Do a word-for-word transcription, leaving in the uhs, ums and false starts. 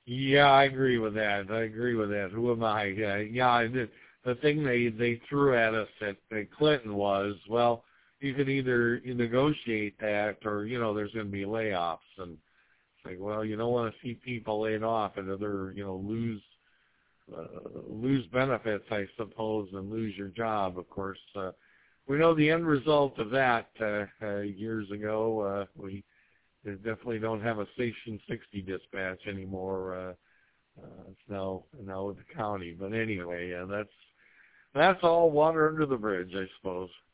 Yeah, I agree with that. I agree with that. Who am I? Uh, yeah, the, the thing they they threw at us at, at Clinton was, well, you can either you negotiate that, or you know, there's going to be layoffs, and it's like, well, you don't want to see people laid off and other, you know, lose uh, lose benefits, I suppose, and lose your job. Of course, uh, we know the end result of that uh, uh, years ago. Uh, we They definitely don't have a Station sixty dispatch anymore. Uh, uh, it's now now with the county. But anyway, uh, that's that's all water under the bridge, I suppose.